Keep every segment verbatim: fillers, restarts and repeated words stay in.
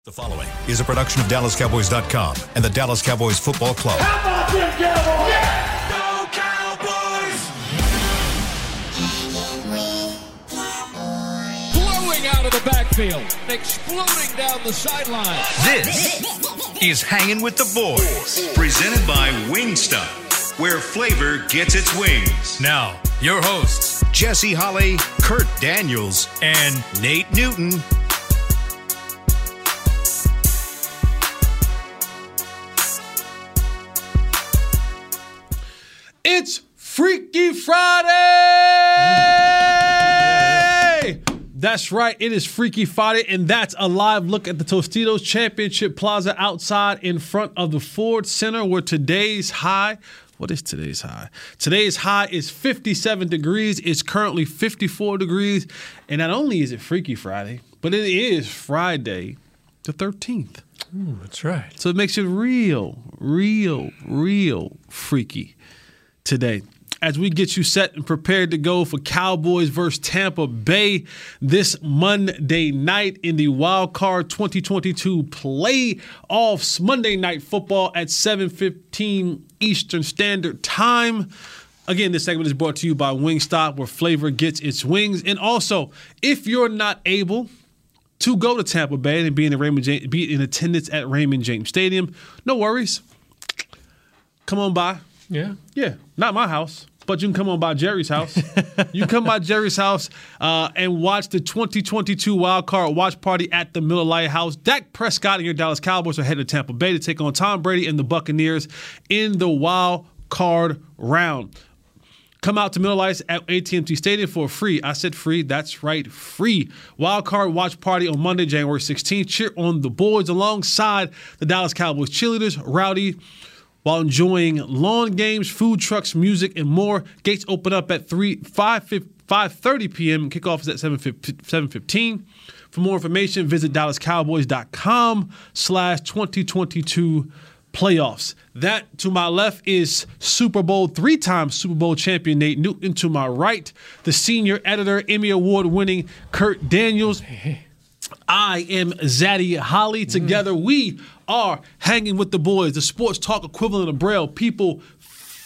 The following is a production of Dallas Cowboys dot com and the Dallas Cowboys Football Club. How about them Cowboys? Yeah! Go Cowboys! Blowing out of the backfield, exploding down the sideline. This is Hanging with the Boys, presented by Wingstop, where flavor gets its wings. Now, your hosts, Jesse Holley, Kurt Daniels, and Nate Newton. It's Freaky Friday! That's right, it is Freaky Friday, and that's a live look at the Tostitos Championship Plaza outside in front of the Ford Center, where today's high, what is today's high? Today's high is fifty-seven degrees. It's currently fifty-four degrees, and not only is it Freaky Friday, but it is Friday the thirteenth. Ooh, that's right. So it makes it real, real, real freaky today, as we get you set and prepared to go for Cowboys versus Tampa Bay this Monday night in the Wild Card twenty twenty-two playoffs. Monday Night Football at seven fifteen Eastern Standard Time. Again, this segment is brought to you by Wingstop, where flavor gets its wings. And also, if you're not able to go to Tampa Bay and be in, Raymond James, be in attendance at Raymond James Stadium, no worries. Come on by. Yeah? Yeah, not my house, but you can come on by Jerry's house. You can come by Jerry's house uh, and watch the twenty twenty-two Wild Card Watch Party at the Miller Lite House. Dak Prescott and your Dallas Cowboys are headed to Tampa Bay to take on Tom Brady and the Buccaneers in the Wild Card round. Come out to Miller Lite at A T and T Stadium for free. I said free. That's right, free. Wild Card Watch Party on Monday, January sixteenth. Cheer on the boys alongside the Dallas Cowboys cheerleaders, Rowdy, while enjoying lawn games, food trucks, music, and more. Gates open up at three, five thirty p.m. Kickoff is at seven fifteen. For more information, visit Dallas Cowboys dot com slash twenty twenty-two playoffs. That to my left is Super Bowl, three-time Super Bowl champion Nate Newton. To my right, the senior editor, Emmy Award-winning Kurt Daniels. I am Zaddy Holly. Together, mm. we are Hanging with the Boys, the sports talk equivalent of Braille. People f-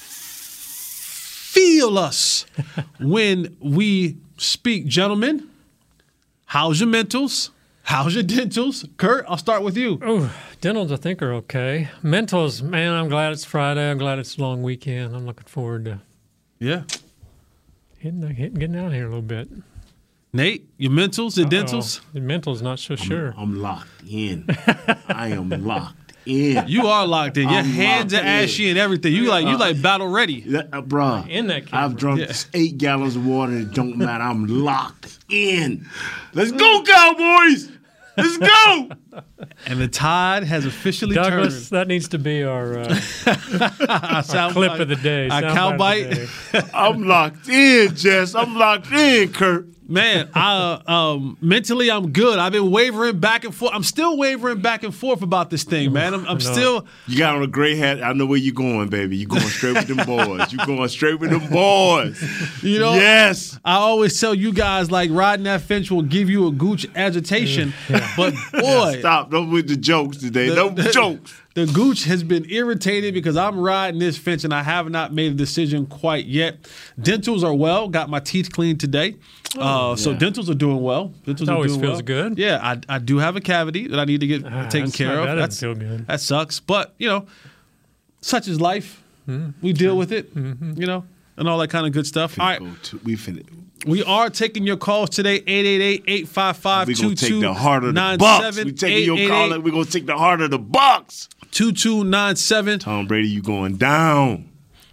feel us when we speak. Gentlemen, how's your mentals? How's your dentals? Kurt, I'll start with you. Oh, dentals I think are okay. Mentals, man, I'm glad it's Friday. I'm glad it's a long weekend. I'm looking forward to yeah hitting, hitting getting out here a little bit. Nate, your mentals, your Uh-oh. dentals? The mentals, not so sure. I'm, I'm locked in. I am locked in. You are locked in. Your I'm hands are ashy and everything. You like you Uh, like battle ready. Uh, bruh, In that camera. I've drunk Yeah. eight gallons of water and it don't matter. I'm locked in. Let's go, Cowboys! Let's go! And the tide has officially Douglas, turned. that needs to be our, uh, Our our clip of the day. Our soundbite cow of bite. the day. I'm locked in, Jess. I'm locked in, Kurt. Man, I, um, mentally I'm good. I've been wavering back and forth. I'm still wavering back and forth about this thing, man. I'm, I'm still. You got on a gray hat. I know where you're going, baby. You're going straight with them boys. You're going straight with them boys. You know, yes. I always tell you guys, like, riding that fence will give you a gooch agitation. Yeah. But, boy. Stop. Don't with the jokes today. No jokes. The gooch has been irritated because I'm riding this fence and I have not made a decision quite yet. Dentals are well. Got my teeth cleaned today. Oh, uh, so yeah. dentals are doing well. Dentals It are always doing feels well. good. Yeah, I, I do have a cavity that I need to get Ah, taken that's care not- of. that doesn't That's, feel good. That sucks. But, you know, such is life. Mm, we deal sure. with it, mm-hmm. you know, and all that kind of good stuff. All right. To, we finna. We are taking your calls today, eight eight eight, eight five five, two two nine seven. We're going to take the heart of the Bucks. We're taking your call. We're going to take the heart of the Bucks. two two nine seven. Tom Brady, you going down.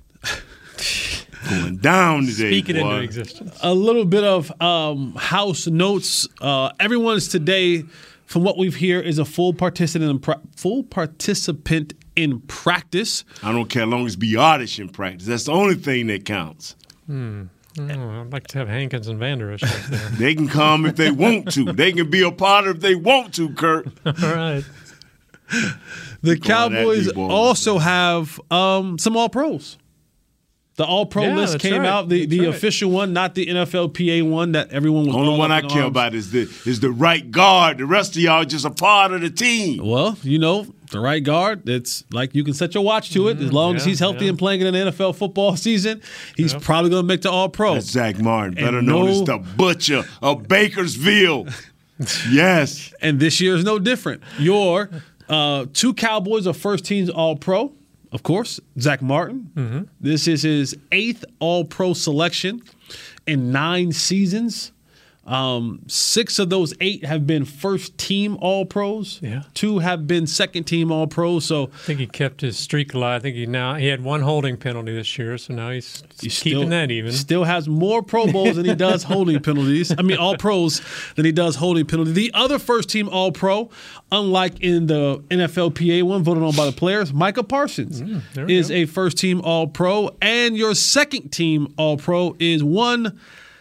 Going down today, Speak it boy. into existence. A little bit of um, house notes. Uh, everyone's today, from what we've heard, is a full participant in pra- full participant in practice. I don't care as long as be oddish in practice. That's the only thing that counts. Hmm. Oh, I'd like to have Hankins and Vander Esch up there. They can come if they want to. They can be a part of if they want to, Kurt. All right. The Cowboys also have um, some All-Pros. The All-Pro Yeah, list that's came right. out, the, That's the right. official one, not the N F L P A one that everyone was Only all one up I in care arms. about is the is the right guard. The rest of y'all just a part of the team. Well, you know, the right guard, it's like you can set your watch to it. As long as yeah, he's healthy yeah. and playing in an N F L football season, he's probably going to make the All-Pro. That's Zach Martin, better And known no- as the Butcher of Bakersville. Yes. And this year is no different. Your uh, two Cowboys are first teams All-Pro, of course, Zach Martin. Mm-hmm. This is his eighth All-Pro selection in nine seasons. Um, six of those eight have been first-team All-Pros. Yeah. Two have been second-team All-Pros. So I think he kept his streak alive. I think he now he had one holding penalty this year, so now he's, He's keeping still, that even. Still has more Pro Bowls than he does holding penalties. I mean, All Pros than he does holding penalties. The other first team All Pro, unlike in the N F L P A one voted on by the players, Micah Parsons there we is go. a first team All Pro, and your second team All Pro is one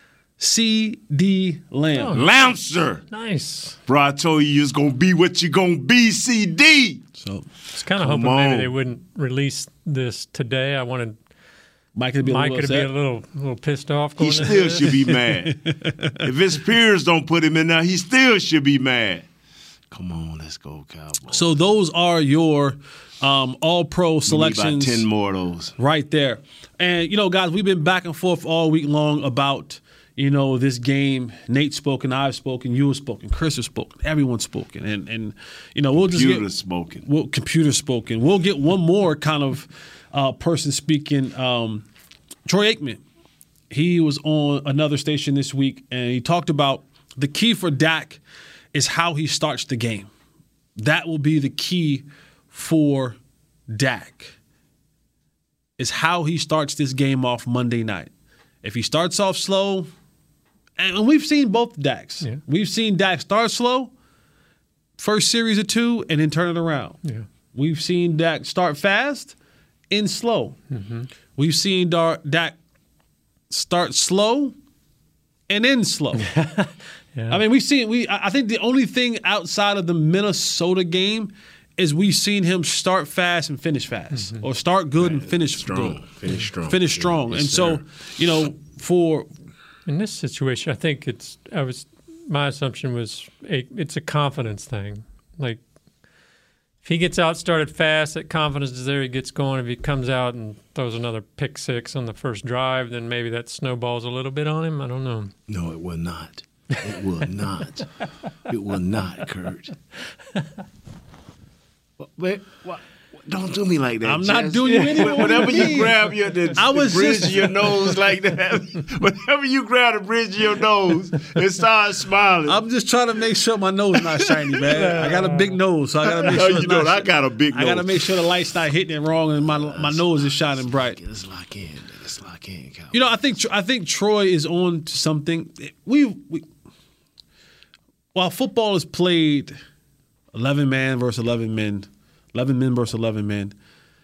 C D Lamb. Lancer. Nice. Bro, I told you you was going to be what you going to be, C D. So I was kind of Come hoping maybe on. they wouldn't release this today. I wanted Mike could be a Mike little to be upset. a little, little pissed off. Going He into still this. should be mad. If his peers don't put him in there, he still should be mad. Come on, let's go, Cowboys. So those are your um, All Pro We need selections. about ten more of those. Right there. And, you know, guys, we've been back and forth all week long about, you know, this game. Nate's spoken, I've spoken, you have spoken, Chris has spoken, everyone's spoken. And, and you know, we'll just Computer get... smoking. We'll, computer spoken. We'll get one more kind of uh, person speaking. Um, Troy Aikman. He was on another station this week, and he talked about the key for Dak is how he starts the game. That will be the key for Dak, is how he starts this game off Monday night. If he starts off slow, and we've seen both Daks. Yeah. We've seen Dak start slow, first series or two, and then turn it around. Yeah. We've seen Dak start fast and slow. Mm-hmm. We've seen Dar- Dak start slow and then slow. Yeah. I mean, we've seen we. I I think the only thing outside of the Minnesota game is we've seen him start fast and finish fast, or start good and finish Strong. good. Finish strong. Finish strong. Yes, and so, sir. you know, for In this situation, I think it's. I was. My assumption was a, it's a confidence thing. Like, if he gets out started fast, that confidence is there. He gets going. If he comes out and throws another pick six on the first drive, then maybe that snowballs a little bit on him. I don't know. No, it will not. It will not. It will not, Kurt. Wait, what? Don't do me like that. I'm not Jess. doing you any more. Whenever What do you mean? grab your the, I the was bridge just- of your nose like that, whenever you grab the bridge of your nose and start smiling. I'm just trying to make sure my nose not shiny, man. I got a big nose, so I got to make No, sure you it's don't. not. I got a big I got to nose. make sure the light's not hitting it wrong and my my nose is shining bright. Let's lock in. Let's lock in, Cowboy. You know, I think I think Troy is on to something. We, we while football is played eleven man versus eleven men, eleven men versus eleven men.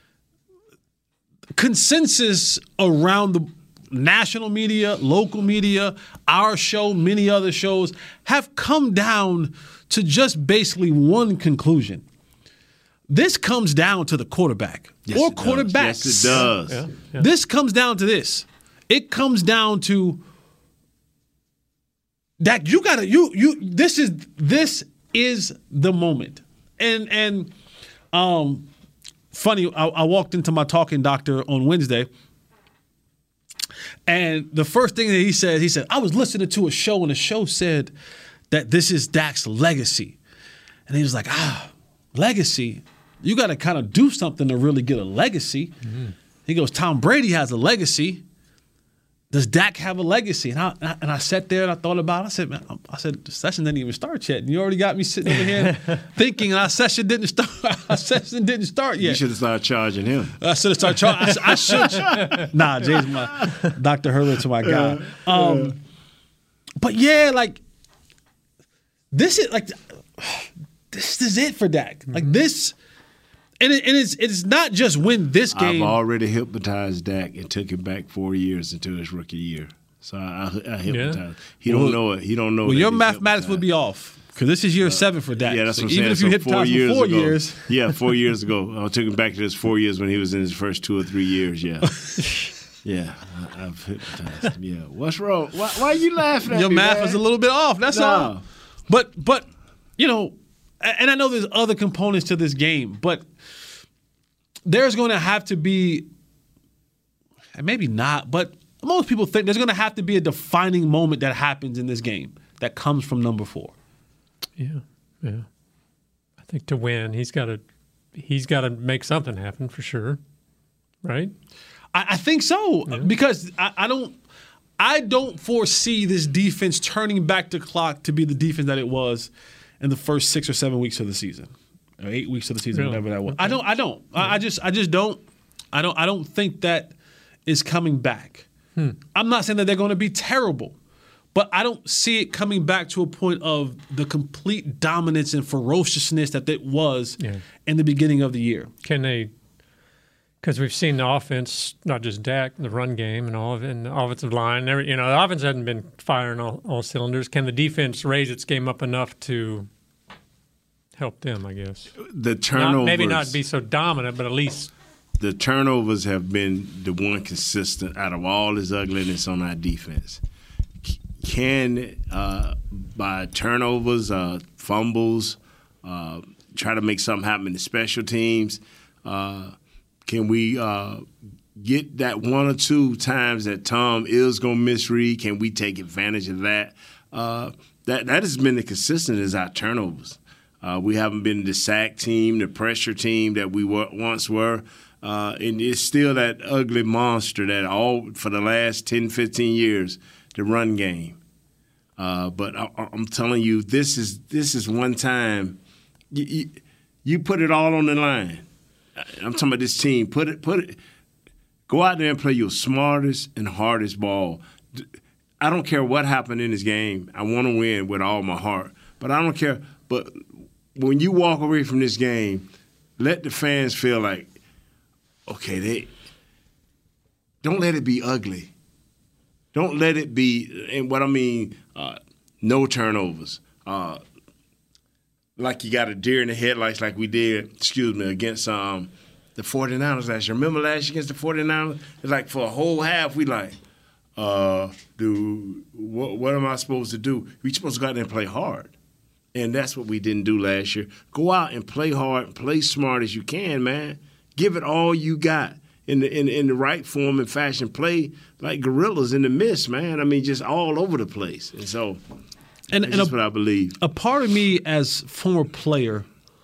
Consensus around the national media, local media, our show, many other shows have come down to just basically one conclusion. This comes down to the quarterback Yes, or it does. quarterbacks. Yes, it does. Yeah. Yeah. This comes down to this. It comes down to that you gotta you you this is this is the moment. And and um funny, I, I walked into my talking doctor on Wednesday, and the first thing that he said, he said, I was listening to a show, and the show said that this is Dak's legacy. And he was like, ah, legacy? You got to kind of do something to really get a legacy. Mm-hmm. He goes, Tom Brady has a legacy. Does Dak have a legacy? And I, and I and I sat there and I thought about it. I said, man, I said, the session didn't even start yet. And you already got me sitting over here thinking, and our session didn't start. Our session didn't start You yet. should have started charging him. I should have started charging. I, I should. Nah, Jay's my Doctor Herbert's my guy. Um, but yeah, like this is like this is it for Dak. Like this, and, it, and it's it's not just win this game. I've already hypnotized Dak and took him back four years until his rookie year. So I, I, I hypnotized. He don't Well- know it. He don't know. Well, that your he's mathematics would be off because this is year seven for Dak. Yeah, that's So what I'm even saying. if you So four hypnotize years for four ago, years, yeah, four years ago, I took him back to his four years when he was in his first two or three years. Yeah, Yeah, I, I've hypnotized him. Yeah. What's wrong? Why, why are you laughing at Your me, math man? was a little bit off. That's No. all. But but you know, and I know there's other components to this game, but there's going to have to be, and maybe not, but most people think there's going to have to be a defining moment that happens in this game that comes from number four. Yeah, yeah. I think to win, he's got to he's got to make something happen for sure, right? I, I think so Yeah. because I, I don't. I don't foresee this defense turning back the clock to be the defense that it was in the first six or seven weeks of the season, or eight weeks of the season, Really? whatever that was. Okay. I don't. I don't. Yeah. I, I just. I just don't. I don't. I don't think that is coming back. Hmm. I'm not saying that they're going to be terrible, but I don't see it coming back to a point of the complete dominance and ferociousness that it was Yeah. in the beginning of the year. Can they? Because we've seen the offense, not just Dak, the run game and all of it, and the offensive line. And every, you know, the offense hasn't been firing all, all cylinders. Can the defense raise its game up enough to help them? I guess The Not- turnovers. maybe not be so dominant, but at least The turnovers have been the one consistent out of all this ugliness on our defense. C- Can, uh, by turnovers, uh, fumbles, uh, try to make something happen in the special teams, uh, can we uh, get that one or two times that Tom is going to misread? Can we take advantage of that? Uh, that that has been the consistent is our turnovers. Uh, we haven't been the sack team, the pressure team that we were, once were. Uh, and it's still that ugly monster that all for the last ten, fifteen years, the run game. Uh, but I, I'm telling you, this is this is one time you, you, you put it all on the line. I'm talking about this team. Put it, put it. Go out there and play your smartest and hardest ball. I don't care what happened in this game. I want to win with all my heart. But I don't care. But when you walk away from this game, let the fans feel like, okay, they don't let it be ugly. Don't let it be, and what I mean, uh, no turnovers. Uh, like you got a deer in the headlights like we did, excuse me, against um, the 49ers last year. Remember last year against the 49ers? It's like for a whole half, we like, uh, dude, what, what am I supposed to do? We're supposed to go out there and play hard. And that's what we didn't do last year. Go out and play hard, play smart as you can, man. Give it all you got in the in, in the right form and fashion. Play like gorillas in the mist, man. I mean, just all over the place. And so And, that's and just a, what I believe. a part of me as former player,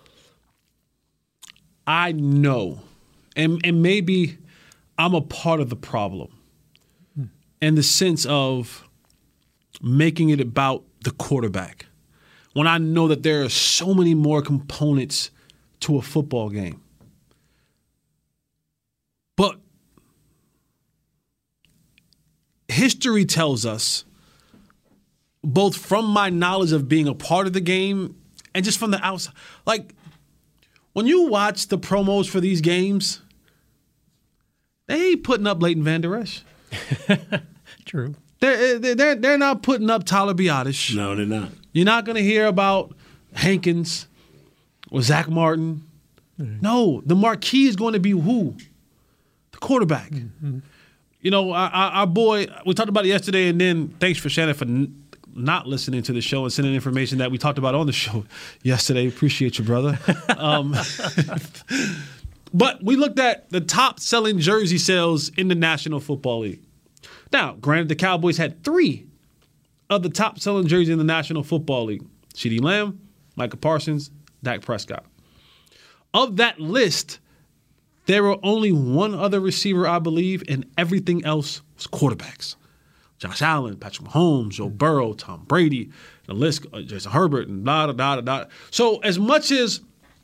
I know, and, and maybe I'm a part of the problem in the sense of making it about the quarterback. When I know that there are so many more components to a football game. But history tells us, both from my knowledge of being a part of the game and just from the outside, like when you watch the promos for these games, they ain't putting up Leighton Vander Esch. true. They're, they're, they're not putting up Tyler Biadasz. No, they're not. You're not going to hear about Hankins or Zach Martin. Mm-hmm. No, the marquee is going to be who? The quarterback. Mm-hmm. You know, our, our boy, we talked about it yesterday, and then thanks for Shannon for n- not listening to the show and sending information that we talked about on the show yesterday. Appreciate you, brother. um, but we looked at the top selling jersey sales in the National Football League. Now, granted, the Cowboys had three of the top selling jerseys in the National Football League. CeeDee Lamb, Micah Parsons, Dak Prescott. Of that list, there were only one other receiver, I believe, and everything else was quarterbacks. Josh Allen, Patrick Mahomes, Joe Burrow, Tom Brady, the list, uh, Jason Herbert, and da da da da da. So as much as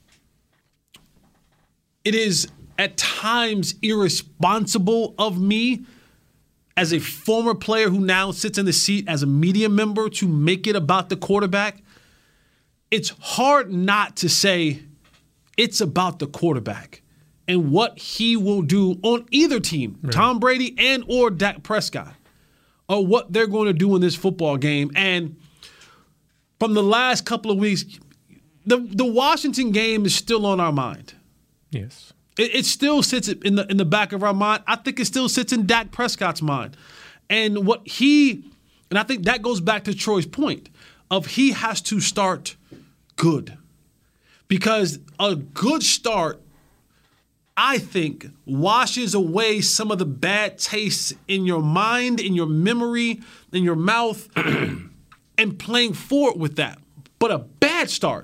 it is at times irresponsible of me as a former player who now sits in the seat as a media member to make it about the quarterback, it's hard not to say it's about the quarterback and what he will do on either team, right. Tom Brady and or Dak Prescott, or what they're going to do in this football game. And from the last couple of weeks, the, the Washington game is still on our mind. Yes. It, it still sits in the in the back of our mind. I think it still sits in Dak Prescott's mind. And what he, and I think that goes back to Troy's point of he has to start good. Because a good start, I think, washes away some of the bad tastes in your mind, in your memory, in your mouth, and playing forward with that. But a bad start,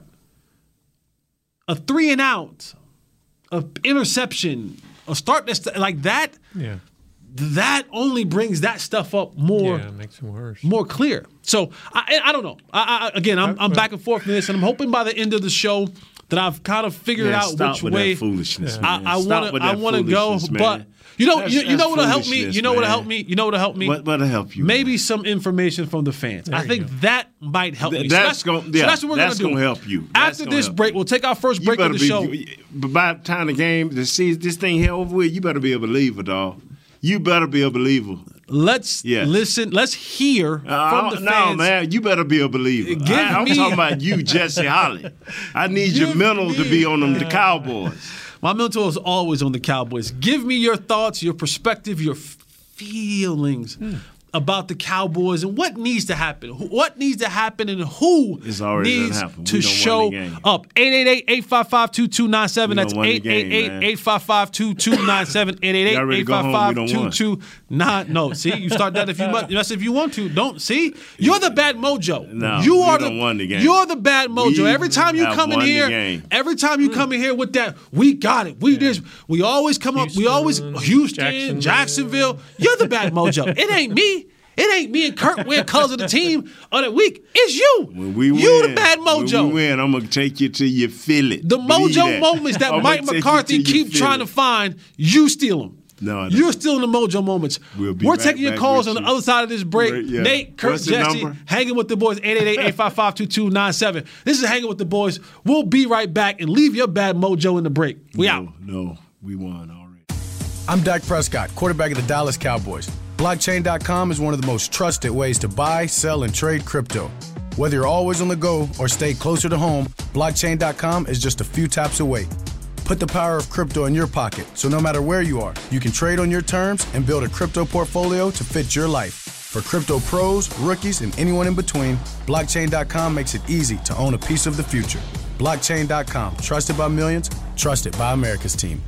a three and out, an interception, a start that's like that, Yeah. that only brings that stuff up more, Yeah, it makes it worse. more clear. So I, I don't know. I, I, again, I'm, I'm back and forth in this, and I'm hoping by the end of the show that I've kind of figured Yeah, out stop which with way that foolishness, I, man. I Stop want with to. I that want to go, foolishness, man. but you know, That's- you, you know that's what'll help me. foolishness, You know what'll man. help me. You know what'll help me. What, what'll help you? Maybe man? some information from the fans. I you think go. that might help Th- me. that's so that's, gonna- yeah, so that's what we're that's gonna do. gonna help you. That's After gonna this help break, you. we'll take our first You break of better the be, show. you- But by the time the game, to see this thing here over with, you better be a believer, dog. You better be a believer. Let's Yeah. listen. Let's hear Uh, from the no, fans. man, you better be a believer. Give I, I'm me- talking about you, Jesse Holly. I need your Give mental to me- be on them, the Cowboys. My mental is always on the Cowboys. Give me your thoughts, your perspective, your feelings about the Cowboys and what needs to happen. Wh- What needs to happen and who It's already done needs happened. to We done won show the game. up. eight eight eight, eight five five, two two nine seven. We That's done won the eight game, eight eight, man. eight five five, two two nine seven. eight eight eight, Y'all ready to eight go five home? five, We two done two nine. No, see, you start that if you must. Yes, if you want to. Don't see. You're the bad mojo. No, you we are done the won the game. You're the bad mojo. We Every time you have come in won the here, game. every time you come in here with that, we got it. We just we always come up. We always Houston, Houston, Jacksonville. Jacksonville. You're the bad mojo. It ain't me. It ain't me and Kurt wearing colors of the team of the week. It's you. When we you win, the bad mojo. When we win, I'm gonna take you till you feel it. The Believe mojo that. moments that I'ma Mike take you McCarthy till you keep feel trying it. to find, you steal them. No, I don't. You're stealing the mojo moments. We'll be We're right taking your back calls on with the you. other side of this break. Right, yeah. Nate, Kurt, What's the Jesse, number? hanging with the boys, eight eight eight, eight five five, two two nine seven. This is Hanging with the Boys. We'll be right back and leave your bad mojo in the break. We no, out. No, we won already. I'm Dak Prescott, quarterback of the Dallas Cowboys. Blockchain dot com is one of the most trusted ways to buy, sell, and trade crypto. Whether you're always on the go or stay closer to home, Blockchain dot com is just a few taps away. Put the power of crypto in your pocket, so no matter where you are, you can trade on your terms and build a crypto portfolio to fit your life. For crypto pros, rookies, and anyone in between, Blockchain dot com makes it easy to own a piece of the future. Blockchain dot com, trusted by millions, trusted by America's team.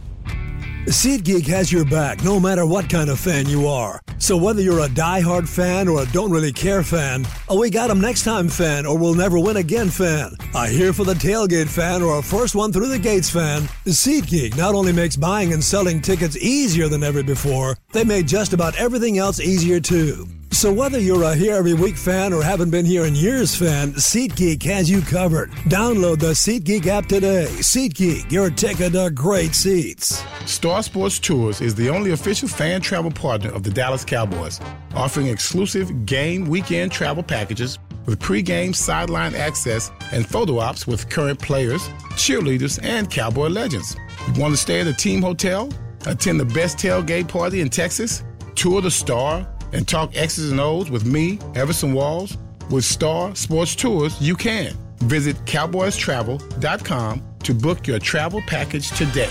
SeatGeek has your back no matter what kind of fan you are. So whether you're a diehard fan or a don't really care fan, a we got 'em next time fan or we'll never win again fan, a here for the tailgate fan or a first one through the gates fan, SeatGeek not only makes buying and selling tickets easier than ever before, they made just about everything else easier too. So whether you're a here every week fan or haven't been here in years fan, SeatGeek has you covered. Download the SeatGeek app today. SeatGeek, your ticket to great seats. Star Sports Tours is the only official fan travel partner of the Dallas Cowboys, offering exclusive game weekend travel packages with pre-game sideline access and photo ops with current players, cheerleaders, and Cowboy legends. Want to stay at a team hotel, attend the best tailgate party in Texas, tour the Star, and talk X's and O's with me, Everson Walls? With Star Sports Tours, you can. Visit cowboys travel dot com to book your travel package today.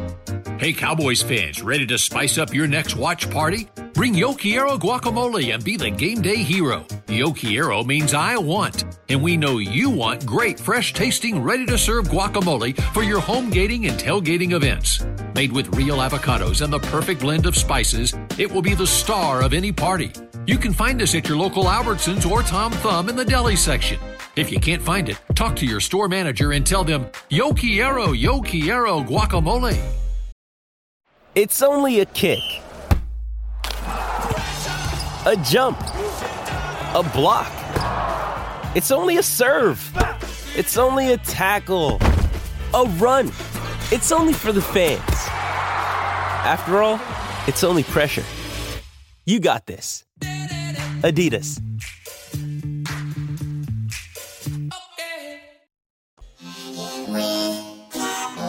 Hey, Cowboys fans, ready to spice up your next watch party? Bring Yo Quiero guacamole and be the game day hero. Yo Quiero means I want, and we know you want great, fresh-tasting, ready-to-serve guacamole for your home gating and tailgating events. Made with real avocados and the perfect blend of spices, it will be the star of any party. You can find us at your local Albertsons or Tom Thumb in the deli section. If you can't find it, talk to your store manager and tell them, Yo Quiero, Yo Quiero guacamole. It's only a kick, a jump, a block. It's only a serve. It's only a tackle, a run. It's only for the fans. After all, it's only pressure. You got this. Adidas.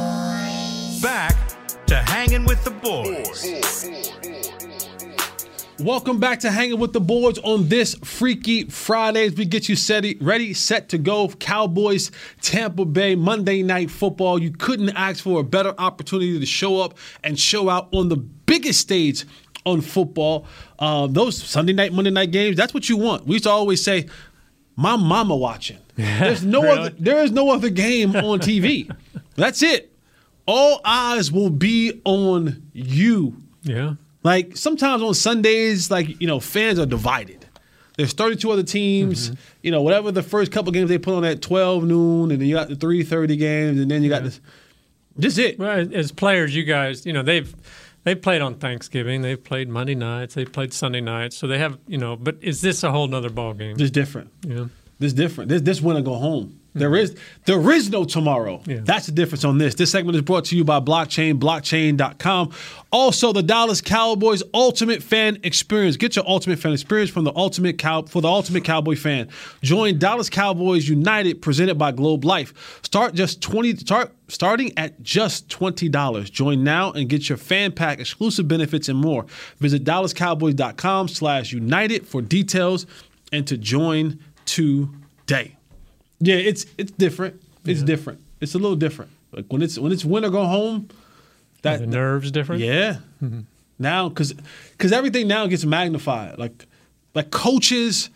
Back to Hanging with the Boys. Welcome back to Hanging with the Boys on this Freaky Friday as we get you set, ready, set to go. Cowboys, Tampa Bay, Monday Night Football. You couldn't ask for a better opportunity to show up and show out on the biggest stage on football. Uh, those Sunday night, Monday night games, that's what you want. We used to always say, my mama watching. There's no Really? other, there is no other game on T V. That's it. All eyes will be on you. Yeah. Like, sometimes on Sundays, like, you know, fans are divided. There's thirty-two other teams, mm-hmm. you know, whatever the first couple games they put on at twelve noon, and then you got the three thirty games, and then you got yeah. this. Just it. Well, as players, you guys, you know, they've they've played on Thanksgiving, they've played Monday nights, they've played Sunday nights, so they have, you know, but is this a whole nother ball game? This different. Yeah. This different. This this win or go home. There is there is no tomorrow. Yeah. That's the difference on this. This segment is brought to you by Blockchain, blockchain dot com. Also, the Dallas Cowboys Ultimate Fan Experience. Get your Ultimate Fan Experience from the Ultimate Cow for the Ultimate Cowboy fan. Join Dallas Cowboys United, presented by Globe Life. Start just twenty. Start starting at just twenty dollars. Join now and get your fan pack, exclusive benefits, and more. Visit dallas cowboys dot com slash united for details and to join today. Yeah, it's it's different. It's yeah. different. It's a little different. Like when it's when it's win or go home, that the nerves different. Yeah. Mm-hmm. Now, because because everything now gets magnified. Like like coaches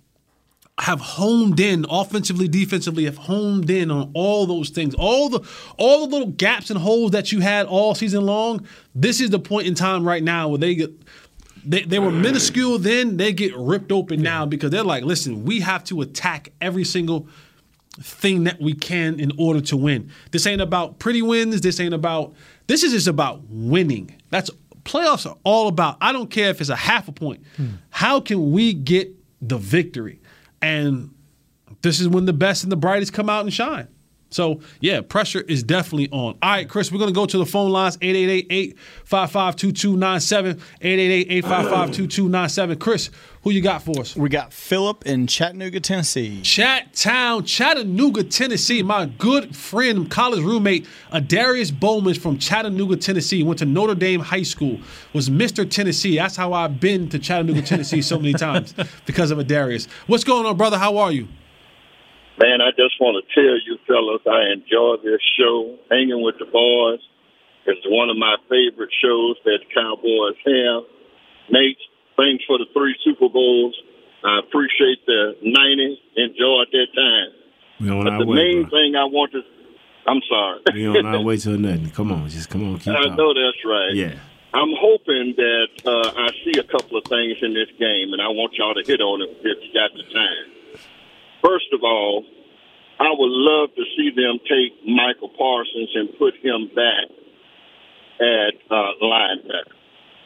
have honed in offensively, defensively, have honed in on all those things. All the all the little gaps and holes that you had all season long. This is the point in time right now where they get. They, they were minuscule then. They get ripped open yeah. now because they're like, listen, we have to attack every single thing that we can in order to win. This ain't about pretty wins. This ain't about – this is just about winning. That's – playoffs are all about – I don't care if it's a half a point. Hmm. How can we get the victory? And this is when the best and the brightest come out and shine. So, yeah, pressure is definitely on. All right, Chris, we're going to go to the phone lines, eight eight eight, eight five five, two two nine seven, eight eight eight, eight five five, two two nine seven. Chris, who you got for us? We got Philip in Chattanooga, Tennessee. Chat Town, Chattanooga, Tennessee. My good friend, college roommate, Adarius Bowman from Chattanooga, Tennessee. Went to Notre Dame High School, was Mister Tennessee. That's how I've been to Chattanooga, Tennessee so many times because of Adarius. What's going on, brother? How are you? Man, I just want to tell you fellas, I enjoy this show. Hanging with the Boys is one of my favorite shows that the Cowboys have. Nate, thanks for the three Super Bowls. I appreciate the ninety. Enjoyed that time. We on but our the way, main bro. thing I want to – I'm sorry. We on our way to nothing. Come on, just come on, keep I talking. know that's right. Yeah. I'm hoping that uh, I see a couple of things in this game, and I want y'all to hit on it if you got the time. First of all, I would love to see them take Michael Parsons and put him back at uh, linebacker.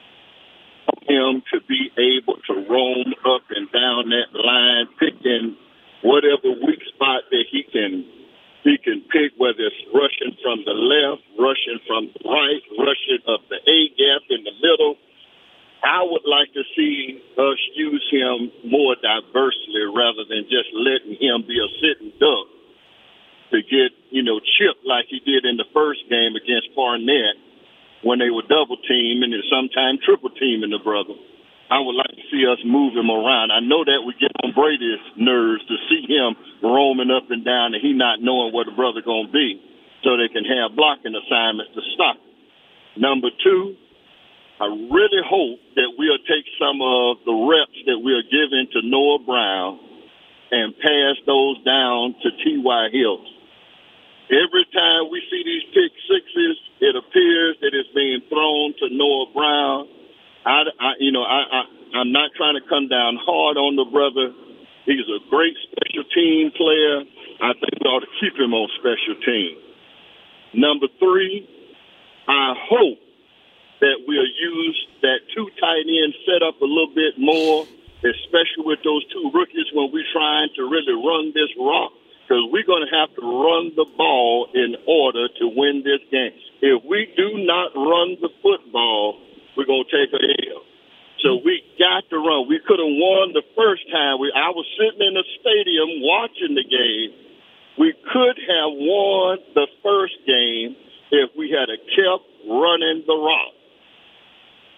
Him to be able to roam up and down that line, picking whatever weak spot that he can he can pick, whether it's rushing from the left, rushing from the right, rushing up the A gap in the middle. I would like to see us use him more diversely rather than just letting him be a sitting duck to get, you know, chipped like he did in the first game against Barnett when they were double teaming and sometimes triple teaming the brother. I would like to see us move him around. I know that would get on Brady's nerves to see him roaming up and down and he not knowing where the brother going to be so they can have blocking assignments to stop him. Number two, I really hope that we'll take some of the reps that we're giving to Noah Brown and pass those down to T Y. Hilton. Every time we see these pick sixes, it appears that it's being thrown to Noah Brown. I, I you know, I, I, I'm not trying to come down hard on the brother. He's a great special team player. I think we ought to keep him on special team. Number three, I hope that we'll use that two tight end setup a little bit more, especially with those two rookies when we're trying to really run this rock, because we're going to have to run the ball in order to win this game. If we do not run the football, we're going to take a L. So we got to run. We could have won the first time. We, I was sitting in the stadium watching the game. We could have won the first game if we had kept running the rock.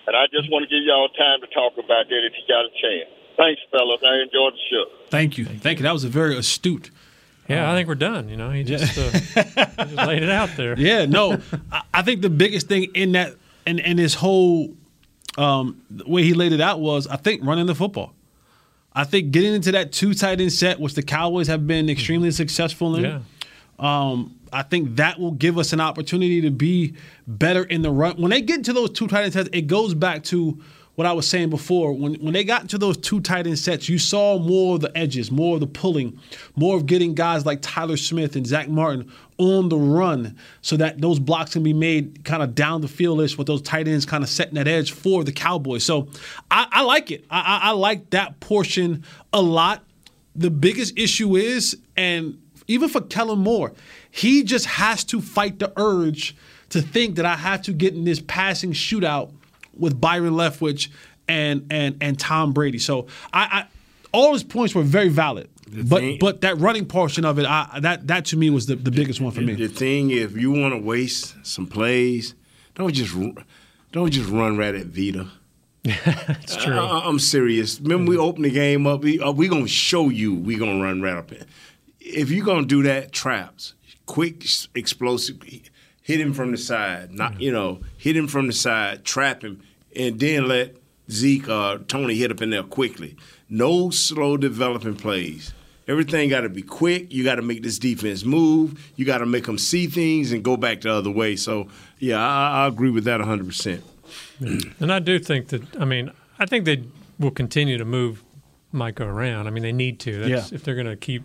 And I just want to give y'all time to talk about that if you got a chance. Thanks, fellas. I enjoyed the show. Thank you. Thank you. That was a very astute. Yeah, uh, I think we're done. You know, he just, uh, he just laid it out there. Yeah, no. I, I think the biggest thing in that and and his whole um, the way he laid it out was, I think, running the football. I think getting into that two tight end set, which the Cowboys have been extremely successful in. Yeah. Um, I think that will give us an opportunity to be better in the run. When they get into those two tight end sets, it goes back to what I was saying before. When when they got into those two tight end sets, you saw more of the edges, more of the pulling, more of getting guys like Tyler Smith and Zach Martin on the run so that those blocks can be made kind of down the field-ish with those tight ends kind of setting that edge for the Cowboys. So I, I like it. I, I, I like that portion a lot. The biggest issue is, and even for Kellen Moore, he just has to fight the urge to think that I have to get in this passing shootout with Byron Leftwich and and and Tom Brady. So I, I all his points were very valid. The but thing, but that running portion of it, I, that that to me was the, the biggest one for me. The thing, if you want to waste some plays, don't just don't just run right at Vita. It's true. I, I'm serious. Remember, we opened the game up. We uh, we gonna show you. We gonna run right up. If you're gonna do that, traps, quick, explosive, hit him from the side. Not you know, hit him from the side, trap him, and then let Zeke or Tony hit up in there quickly. No slow developing plays. Everything got to be quick. You got to make this defense move. You got to make them see things and go back the other way. So, yeah, I, I agree with that one hundred percent. And I do think that, I mean, I think they will continue to move Micah around. I mean, they need to. That's, Yeah. If they're going to keep,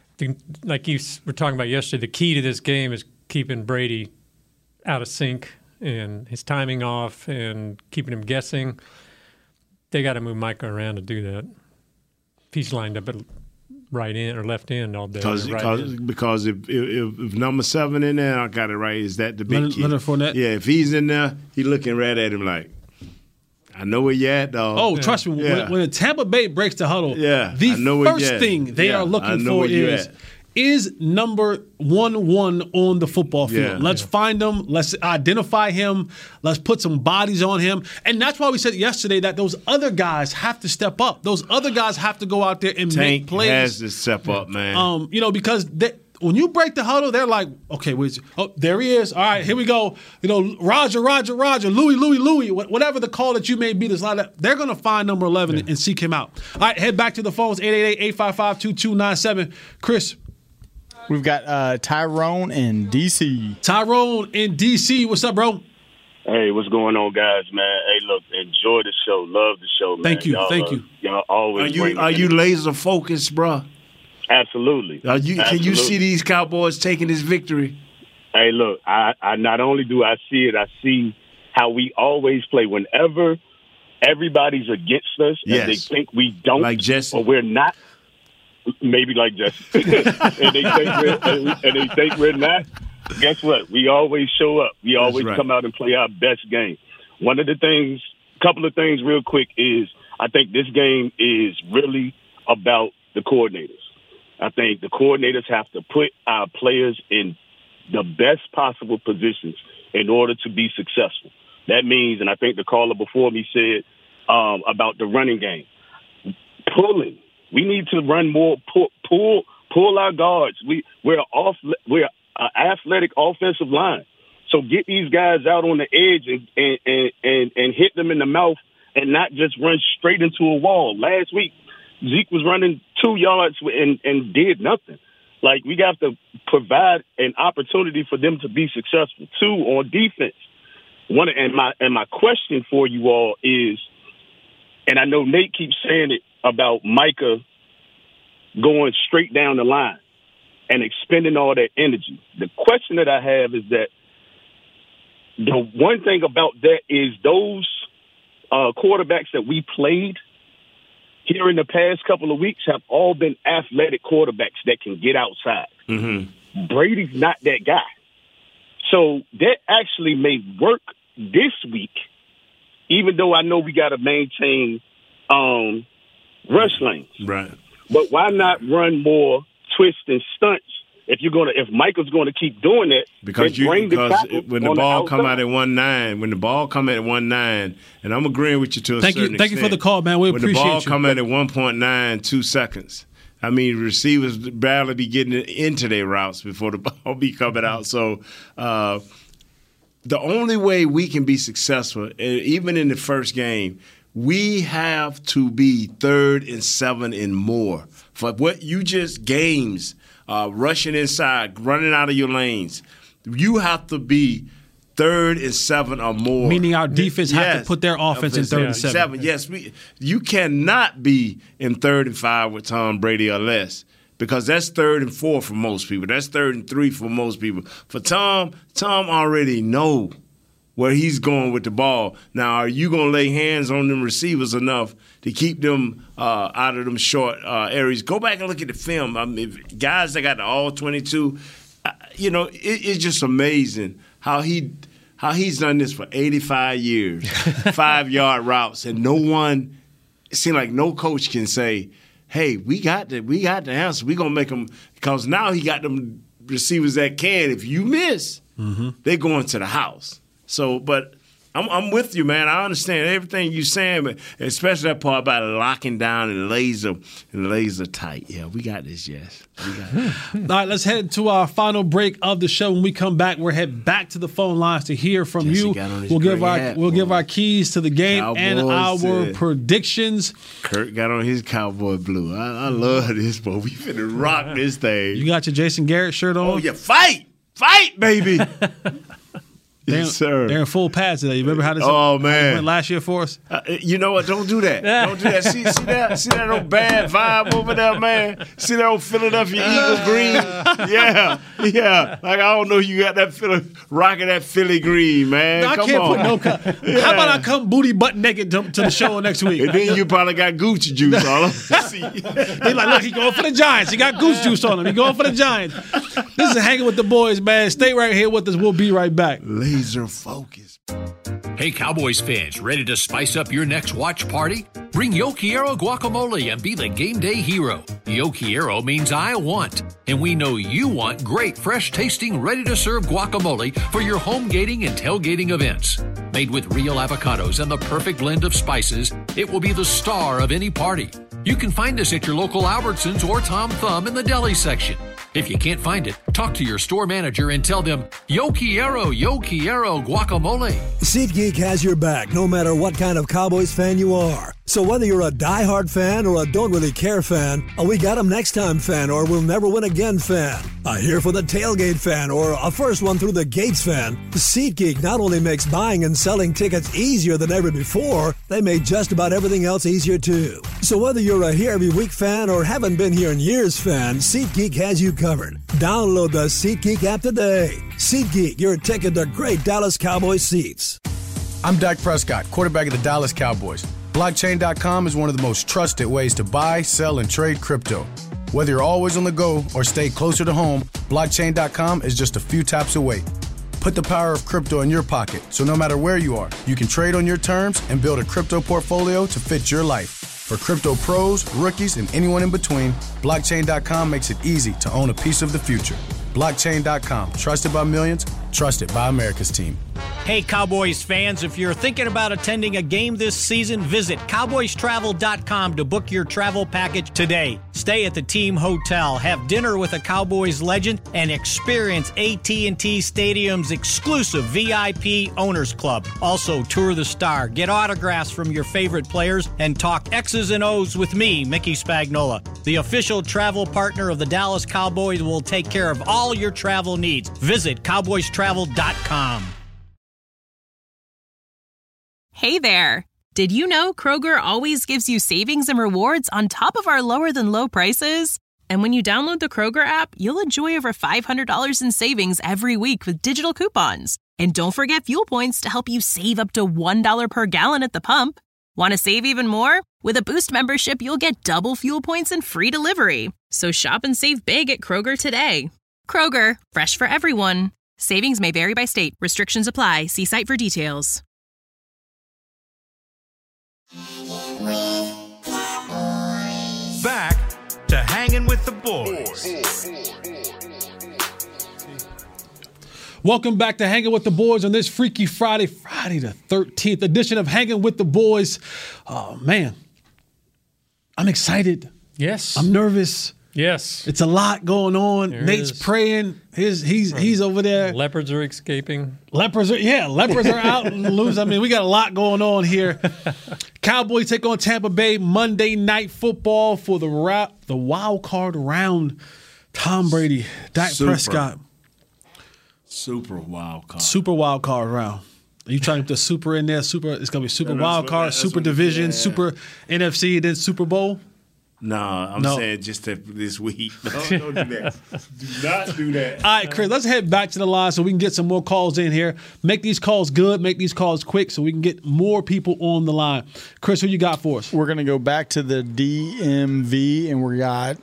like you were talking about yesterday, the key to this game is keeping Brady out of sync and his timing off and keeping him guessing. They got to move Micah around to do that. If he's lined up at right end or left end all day. Because right because, because if, if if number seven in there, I got it right, is that the big Leonard, kid? Leonard Fournette? Yeah, if he's in there, he looking right at him like, I know where you at, dog. Oh, trust me, Yeah. when, when Tampa Bay breaks the huddle, Yeah, the I know where first you at. thing they Yeah, are I looking know for where you is at. is number one one on the football field. Yeah. Let's Yeah. find him. Let's identify him. Let's put some bodies on him. And that's why we said yesterday that those other guys have to step up. Those other guys have to go out there and make Tank plays. has to step up, man. Um, you know, because they, when you break the huddle, they're like, okay, where's, oh, there he is. All right, here we go. You know, Roger, Roger, Roger, Louis, Louis, Louis, wh- whatever the call that you may be, that's like that, they're going to find number eleven and seek him out. All right, head back to the phones, eight eight eight, eight five five, two two nine seven. Chris. We've got uh, Tyrone in D C Tyrone in D C. What's up, bro? Hey, what's going on, guys, man? Hey, look, enjoy the show. Love the show, man. Thank you, Y'all, thank uh, you. Y'all always Are you bring are it. you laser focused, bro? Absolutely. Are you? Can Absolutely. you see these Cowboys taking this victory? Hey, look, I, I not only do I see it, I see how we always play. Whenever everybody's against us and they Yes. think we don't, Like Jesse. or we're not, maybe like Jesse, and they think we're and, we, and they think we're not. Guess what? We always show up. We always right. come out and play our best game. One of the things, couple of things, real quick, is I think this game is really about the coordinators. I think the coordinators have to put our players in the best possible positions in order to be successful. That means, and I think the caller before me said um, about the running game, pulling. We need to run more, pull, pull, pull our guards. We we're off. We're an athletic offensive line. So get these guys out on the edge and and, and and and hit them in the mouth, and not just run straight into a wall. Last week, Zeke was running two yards and, and did nothing. Like, we got to provide an opportunity for them to be successful. Two, on defense. One, and my and my question for you all is, and I know Nate keeps saying it about Micah going straight down the line and expending all that energy. The question that I have is that the one thing about that is those uh, quarterbacks that we played here in the past couple of weeks have all been athletic quarterbacks that can get outside. Mm-hmm. Brady's not that guy. So that actually may work this week, even though I know we got to maintain um, rush lanes. Right. But why not run more twists and stunts if you're gonna, if Michael's going to keep doing that, because then you bring because the tackle it, when the on ball the come outside. out at one nine, when the ball come at one nine, and I'm agreeing with you to a Thank you- certain thank you extent. for the call, man. We when appreciate the ball you. come at at one point nine, two seconds. I mean, receivers barely be getting into their routes before the ball be coming out. So uh, the only way we can be successful, even in the first game, we have to be third and seven and more. For what you just games, uh, rushing inside, running out of your lanes, you have to be third and seven or more. Meaning our defense Yes. have to put their offense in third and seven. Yes, we, you cannot be in third and five with Tom Brady or less, because that's third and four for most people. That's third and three for most people. For Tom, Tom already know where he's going with the ball. Now, are you going to lay hands on them receivers enough to keep them uh, out of them short uh, areas? Go back and look at the film. I mean, if guys that got the all twenty-two, uh, you know, it, it's just amazing how he how he's done this for eighty-five years, five-yard routes, and no one, it seems like no coach can say, hey, we got the, we got the answer. We're going to make them, because now he got them receivers that can. If you miss, Mm-hmm. they're going to the house. So, but I'm, I'm with you, man. I understand everything you're saying, but especially that part about locking down and laser and laser tight. Yeah, we got this, yes. We got it. All right, let's head to our final break of the show. When we come back, we'll head back to the phone lines to hear from Jesse you. got on his We'll give gray our hat, we'll boy. give our keys to the game and Cowboys our said- predictions. Kurt got on his cowboy blue. I, I love this, boy. We finna rock this thing. You got your Jason Garrett shirt on? Oh, yeah, fight! Fight, baby! They're, Yes, sir. They're in full pads today. You remember how this Oh, how man. this went last year for us? Uh, you know what? Don't do that. Don't do that. See, see that? See that old bad vibe over there, man? See that old Philadelphia Eagle green? Yeah, yeah. Like, I don't know, you got that Philly, rocking that Philly green, man. No, I Come can't on. put no. Co- How about I come booty butt naked to, to the show next week? And then you probably got Gucci juice all over. See? They like, look, he going for the Giants. He got goose juice on him. He going for the Giants. This is Hanging with the Boys, man. Stay right here with us. We'll be right back. Laser focus. Hey, Cowboys fans, ready to spice up your next watch party? Bring Yo Quiero guacamole and be the game day hero. Yo Quiero means I want, and we know you want great, fresh-tasting, ready-to-serve guacamole for your home gating and tailgating events. Made with real avocados and the perfect blend of spices, it will be the star of any party. You can find us at your local Albertsons or Tom Thumb in the deli section. If you can't find it, talk to your store manager and tell them, Yo Quiero, Yo Quiero guacamole. SeatGeek has your back no matter what kind of Cowboys fan you are. So whether you're a diehard fan or a don't really care fan, a we got 'em next time fan or we'll never win again fan, a here for the tailgate fan or a first one through the gates fan, SeatGeek not only makes buying and selling tickets easier than ever before, they made just about everything else easier too. So whether you're a here every week fan or haven't been here in years fan, SeatGeek has you covered. Download the SeatGeek app today. SeatGeek, your ticket to great Dallas Cowboys seats. I'm Dak Prescott, quarterback of the Dallas Cowboys. Blockchain dot com is one of the most trusted ways to buy, sell, and trade crypto. Whether you're always on the go or stay closer to home, Blockchain dot com is just a few taps away. Put the power of crypto in your pocket, so no matter where you are, you can trade on your terms and build a crypto portfolio to fit your life. For crypto pros, rookies, and anyone in between, Blockchain dot com makes it easy to own a piece of the future. Blockchain dot com, trusted by millions, trusted by America's team. Hey, Cowboys fans, if you're thinking about attending a game this season, visit Cowboys Travel dot com to book your travel package today. Stay at the team hotel, have dinner with a Cowboys legend, and experience A T and T Stadium's exclusive V I P Owners Club. Also, tour the Star, get autographs from your favorite players, and talk X's and O's with me, Mickey Spagnola. The official travel partner of the Dallas Cowboys will take care of all your travel needs. Visit Cowboys Travel dot com. Hey there! Did you know Kroger always gives you savings and rewards on top of our lower than low prices? And when you download the Kroger app, you'll enjoy over five hundred dollars in savings every week with digital coupons. And don't forget fuel points to help you save up to one dollar per gallon at the pump. Want to save even more? With a Boost membership, you'll get double fuel points and free delivery. So shop and save big at Kroger today. Kroger, fresh for everyone. Savings may vary by state. Restrictions apply. See site for details. Back to Hanging with the Boys. Welcome back to Hanging with the Boys on this Freaky Friday, Friday the thirteenth edition of Hanging with the Boys. Oh, man. I'm excited. Yes. I'm nervous. Yes. It's a lot going on. There Nate's is. praying. His, he's he's over there. Leopards are escaping. Leopards are, yeah, leopards are out and loose. I mean, we got a lot going on here. Cowboys take on Tampa Bay Monday Night Football for the ra- the wild card round. Tom Brady, Dak Super. Prescott. Super wild card. Super wild card round. Are you trying to put the super in there? Super. It's gonna be super Yeah, that's wild what- card, that's super what- division, yeah. super N F C, and then Super Bowl. No, I'm No. saying just that this week. No, don't do that. Do not do that. All right, Chris, let's head back to the line so we can get some more calls in here. Make these calls good, make these calls quick so we can get more people on the line. Chris, who you got for us? We're going to go back to the D M V, and we got...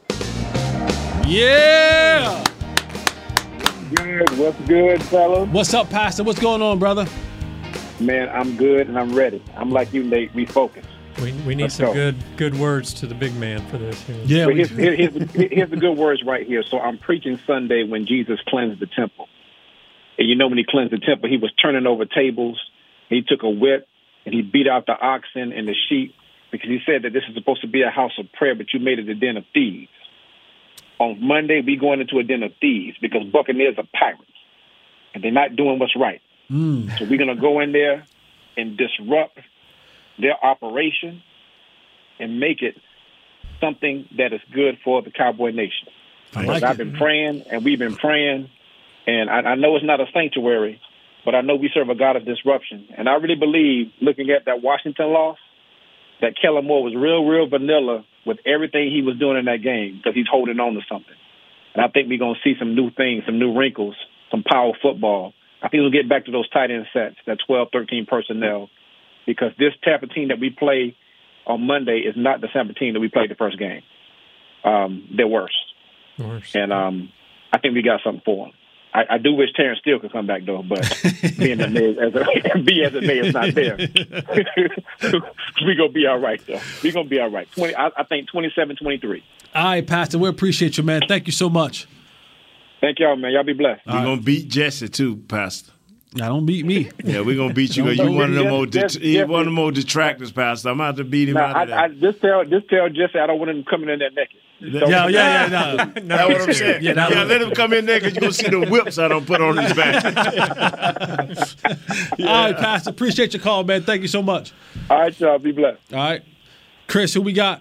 Yeah! Good. What's good, fellas? What's up, Pastor? What's going on, brother? Man, I'm good and I'm ready. I'm like you, Nate. We focus. We, we need Let's some go. good good words to the big man for this. Here. Yeah, But here's, here- here's, the, here's the good words right here. So I'm preaching Sunday when Jesus cleansed the temple. And you know when he cleansed the temple, he was turning over tables. He took a whip and he beat out the oxen and the sheep because he said that this is supposed to be a house of prayer, but you made it a den of thieves. On Monday, we going into a den of thieves because Buccaneers are pirates and they're not doing what's right. Mm. So we're going to go in there and disrupt their operation and make it something that is good for the Cowboy Nation. I Because like I've it. been praying, and we've been praying, and I, I know it's not a sanctuary, but I know we serve a God of disruption. And I really believe, looking at that Washington loss, that Kellen Moore was real, real vanilla with everything he was doing in that game because he's holding on to something. And I think we're going to see some new things, some new wrinkles, some power football. I think we'll get back to those tight end sets, that twelve, thirteen personnel, because this Tampa team that we play on Monday is not the Tampa team that we played the first game. Um, they're worse. Worse. And um, I think we got something for them. I, I do wish Terrence Steele could come back, though, but being that may, as a, be as it may, it's not there. We're going to be all right, though. We're going to be all right. twenty, I, I think twenty-seven twenty-three. All right, Pastor, we appreciate you, man. Thank you so much. Thank y'all, man. Y'all be blessed. We're going to beat Jesse, too, Pastor. Now, don't beat me. Yeah, we're going to beat you because Don't you one of beat them me. more, Yes, det- yes, you one of yes. them more detractors, Pastor. I'm out to beat him Now, out of I, I that. just tell just tell Jesse I don't want him coming in there naked. Yeah, yeah, yeah. No. That's what I'm saying. Yeah, Yeah, that let him come in there because you're going to see the whips I don't put on his back. All right, Pastor, appreciate your call, man. Thank you so much. All right, y'all. Be blessed. All right. Chris, who we got?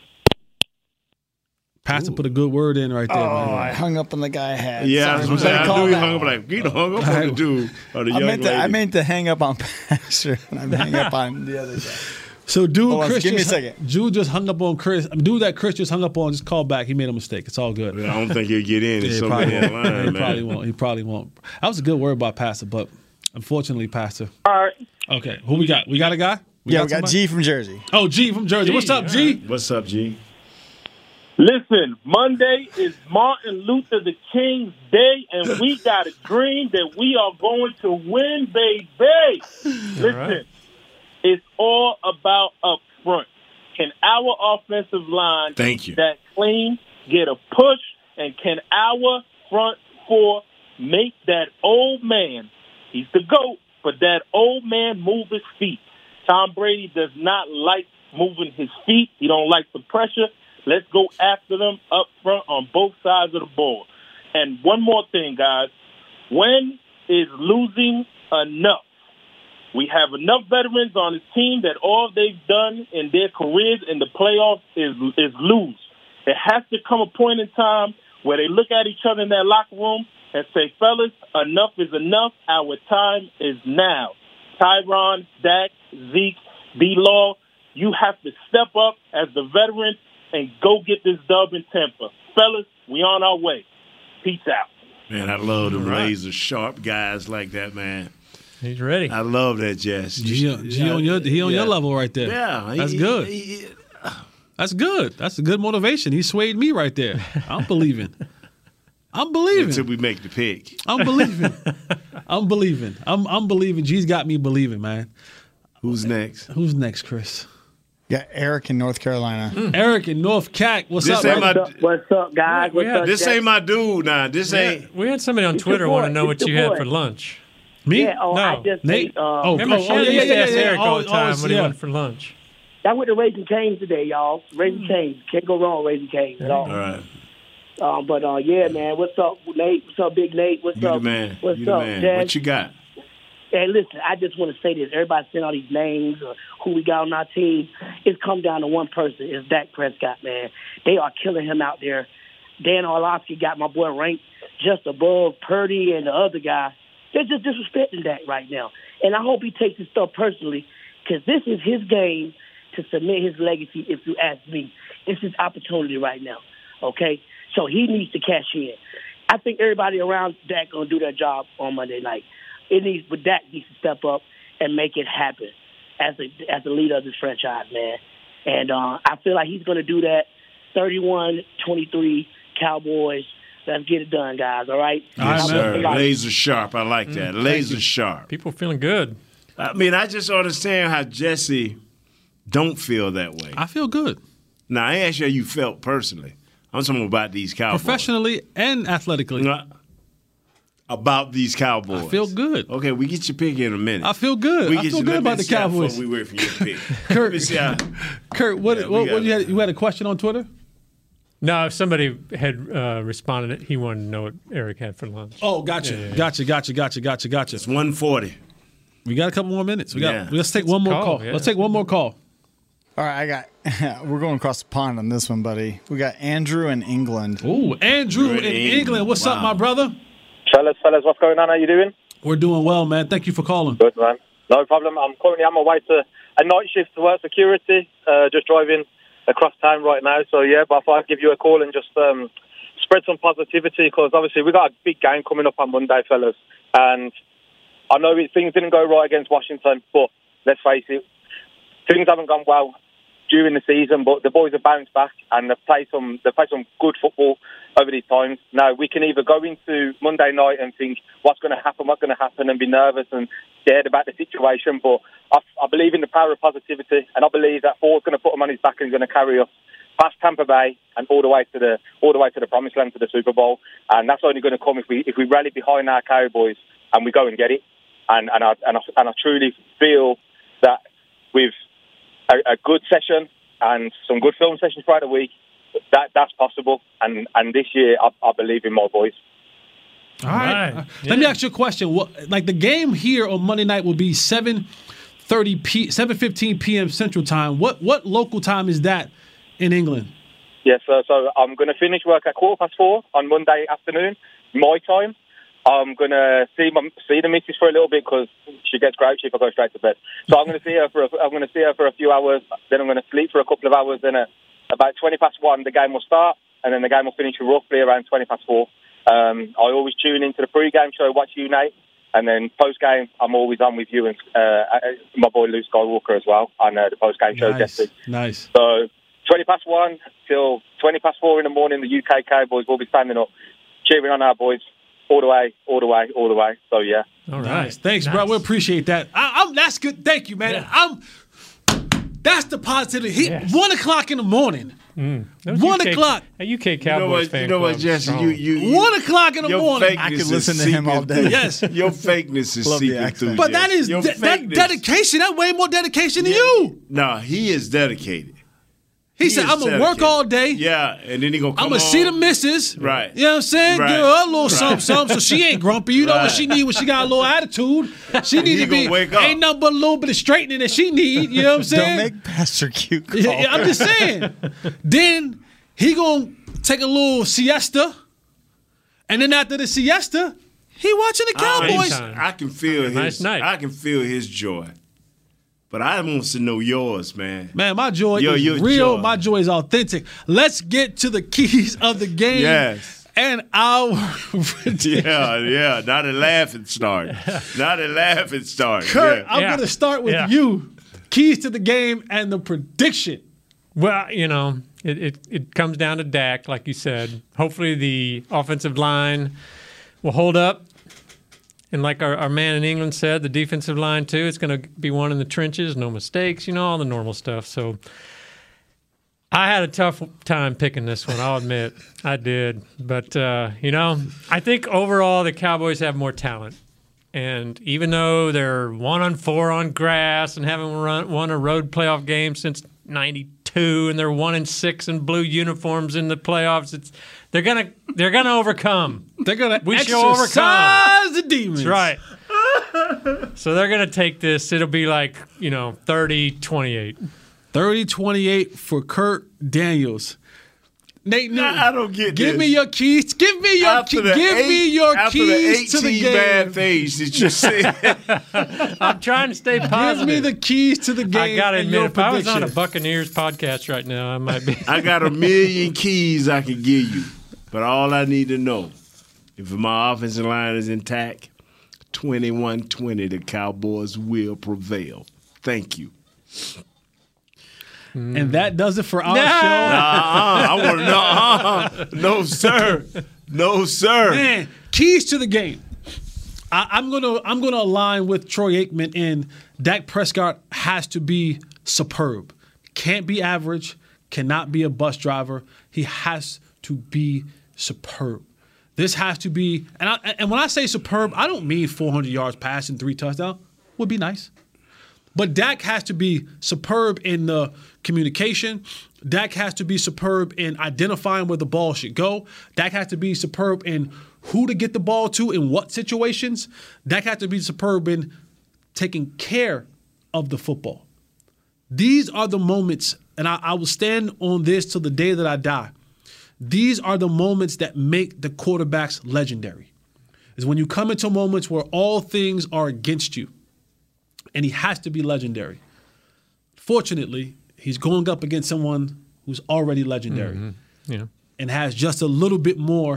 Pastor put a good word in right there, Oh, man. I hung up on the guy I had. Yeah, I was Sorry. going to say, I Call knew he back. hung up like, he hung up on the dude or the I young meant, lady. to, I meant to hang up on Pastor, and I hung up on the other guy. So, dude, Hold on, Chris give me a just, second. Dude just hung up on Chris. Dude that Chris just hung up on, just call back. He made a mistake. It's all good. I don't think he'll get in. There's he so probably many in won't. line, he man. probably won't. He probably won't. That was a good word by Pastor, but unfortunately, Pastor. All right. Okay, who we got? We got a guy? Yeah, we got somebody? G from Jersey. Oh, G from Jersey. What's up, G? What's up, G? Listen, Monday is Martin Luther the King's Day, and we got a dream that we are going to win, baby. Listen, right. it's all about up front. Can our offensive line Thank you. that clean get a push, and can our front four make that old man, he's the GOAT, but that old man move his feet? Tom Brady does not like moving his feet. He don't like the pressure. Let's go after them up front on both sides of the ball. And one more thing, guys. When is losing enough? We have enough veterans on his team that all they've done in their careers in the playoffs is, is lose. There has to come a point in time where they look at each other in that locker room and say, fellas, enough is enough. Our time is now. Tyron, Dak, Zeke, D-Law, you have to step up as the veterans and go get this dub in Tampa. Fellas, we on our way. Peace out. Man, I love them Right. laser sharp guys like that, man. He's ready. I love that, Jess. G, G on your, he on Yeah. your level right there. Yeah. That's he- good. he- he- That's good. That's a good motivation. He swayed me right there. I'm believing. I'm believing. Until we make the pick. I'm believing. I'm believing. I'm I'm believing. G's got me believing, man. Who's next? Who's next, Chris? Got Eric in North Carolina. Mm. Eric in North Cac. What's This up, ain't man? my- What's up, what's up, guys? What's up, This Jack? ain't my dude now. This We ain't. had, we had somebody on It's your Twitter want to boy. know It's what your you had boy. for lunch. Me? Yeah, oh, I No. just Nate? ate, uh, Oh, Remember, oh, Shannon oh, yeah, used to yeah, ask yeah, Eric yeah. all the Oh, time oh, what he yeah. wanted for lunch. I went to Raising Cane's today, y'all. Raising Cane's. Can't go wrong with Raising Cane's at all. All right. Um, but, uh, yeah, man, what's up, Nate? What's up, Big Nate? What's You up? the man. What's You the up, man. Jazz? What you got? Hey, listen, I just want to say this. Everybody saying all these names or who we got on our team. It's come down to one person. It's Dak Prescott, man. They are killing him out there. Dan Orlovsky got my boy ranked just above Purdy and the other guy. They're just disrespecting Dak right now. And I hope he takes this stuff personally because this is his game to cement his legacy, if you ask me. It's his opportunity right now, okay? So he needs to cash in. I think everybody around Dak going to do their job on Monday night. It needs, but Dak needs to step up and make it happen as a as the leader of this franchise, man. And uh, I feel like he's going to do that. thirty-one twenty-three Cowboys. Let's get it done, guys. All right. Yes, I sir. feel like- Laser sharp. I like that. Laser sharp. People feeling good. I mean, I just don't understand how Jesse don't feel that way. I feel good. Now, I ain't ask you how you felt personally. I'm talking about these Cowboys. Professionally and athletically. Nah, about these Cowboys. I feel good. Okay, we get your pick in a minute. I feel good. We I get feel you- good let me about the see how far Cowboys. We wait for your pick. Kurt, Let me see how- Kurt, what, Yeah, we what, got what you, it. had, you had a question on Twitter? No, if somebody had uh, responded, he wanted to know what Eric had for lunch. Oh, gotcha, Yeah, yeah, yeah. gotcha, gotcha, gotcha, gotcha, gotcha. It's one forty. We got a couple more minutes. We got. Yeah. Let's take one more call, call. yeah. Let's take one more call. All right, I got. We're going across the pond on this one, buddy. We got Andrew in England. Ooh, Andrew in England. What's up, my brother? Fellas, fellas, what's going on? How you doing? We're doing well, man. Thank you for calling. Good, man. No problem. I'm currently on my way to a night shift to work security, uh, just driving across town right now. So, yeah, but I thought I'd give you a call and just um, spread some positivity because, obviously, we've got a big game coming up on Monday, fellas. And I know it, things didn't go right against Washington, but let's face it, things haven't gone well during the season, but the boys have bounced back and they've played some they've played some good football over these times. Now, we can either go into Monday night and think what's going to happen, what's going to happen, and be nervous and scared about the situation, but I, I believe in the power of positivity, and I believe that Ford's going to put him on his back and he's going to carry us past Tampa Bay and all the way to the all the way to the promised land, to the Super Bowl, and that's only going to come if we if we rally behind our Cowboys and we go and get it. And and I and I, and I truly feel that with a, a good session and some good film sessions throughout the week, that that's possible. And and this year, I, I believe in my boys. All right. Uh, Let me ask you a question. What, like the game here on Monday night will be seven thirty p seven fifteen p.m. Central Time. What what local time is that in England? Yes, so, so I'm going to finish work at quarter past four on Monday afternoon, my time. I'm going to see my, see the missus for a little bit because she gets grouchy if I go straight to bed. So I'm going to see her for a, I'm going to see her for a few hours. Then I'm going to sleep for a couple of hours. Then at about twenty past one, the game will start, and then the game will finish roughly around twenty past four. Um, I always tune into the pre-game show, watch you, Nate, and then post-game, I'm always on with you and uh, my boy Luke Skywalker as well on uh, the post-game show. Nice. Jesse. Nice. So twenty past one till twenty past four in the morning, the U K Cowboys will be standing up, cheering on our boys. All the way, all the way, all the way. So, yeah. All right. Nice. Thanks, nice. bro. We appreciate that. I, I'm, that's good. Thank you, man. Yeah. I'm. That's the positivity. He, yes. One o'clock in the morning. Mm. One U K, o'clock. A U K Cowboys you know what, fan You know what, Jesse? You, you, one o'clock in the your morning. I could listen to him all day. Yes. Your fakeness is seeping through. But that is de- that dedication. That's way more dedication than yeah. you. No, he is dedicated. He, he said, I'm going to work all day. Yeah, and then he going to come I'm going to see the missus. Right. You know what I'm saying? Right. Give her a little right. something, something, so she ain't grumpy. You know right. what she need when she got a little attitude. She needs to be, wake up. ain't nothing but a little bit of straightening that she need. You know what I'm saying? Don't make Pastor Q call. Yeah, I'm just saying. Then he going to take a little siesta. And then after the siesta, he watching the Cowboys. I, I can feel his nice night. I can feel his joy. But I want to know yours, man. Man, my joy Yo, is your real. joy. My joy is authentic. Let's get to the keys of the game. Yes. And our yeah, yeah. Not a laughing start. Not a laughing start. Kurt, yeah. I'm yeah. going to start with yeah. you. Keys to the game and the prediction. Well, you know, it, it, it comes down to Dak, like you said. Hopefully the offensive line will hold up. And like our, our man in England said, the defensive line, too, it's going to be one in the trenches, no mistakes, you know, all the normal stuff. So I had a tough time picking this one, I'll admit. I did. But, uh, you know, I think overall the Cowboys have more talent. And even though they're one on four on grass and haven't run, won a road playoff game since ninety-two, and they're one and six in blue uniforms in the playoffs, it's they're gonna they're gonna overcome. They're gonna we exercise shall overcome the demons. That's right. So they're gonna take this. It'll be like you know thirty twenty-eight. thirty twenty-eight for Kurt Daniels. Nate Newton, Nah, I don't get Give this. me your keys. Give me your After keys. the Give eight- me your after keys the to the eighteen game. bad things that you said. I'm trying to stay positive. Give me the keys to the game. I gotta and admit, your if I was on a prediction. Buccaneers podcast right now, I might be. I got a million keys I can give you, but all I need to know, if my offensive line is intact, twenty-one twenty, the Cowboys will prevail. Thank you. And that does it for our Nah. show. Uh-uh, I want to know. Uh-uh. No, sir. No, sir. Man, keys to the game. I, I'm gonna I'm gonna align with Troy Aikman in Dak Prescott has to be superb. Can't be average. Cannot be a bus driver. He has to be superb. This has to be, and I, and when I say superb, I don't mean four hundred yards passing, three touchdowns. Would be nice. But Dak has to be superb in the communication. Dak has to be superb in identifying where the ball should go. Dak has to be superb in who to get the ball to in what situations. Dak has to be superb in taking care of the football. These are the moments, and I, I will stand on this till the day that I die. These are the moments that make the quarterbacks legendary. Is when you come into moments where all things are against you. And he has to be legendary. Fortunately, he's going up against someone who's already legendary Mm-hmm. Yeah. and has just a little bit more,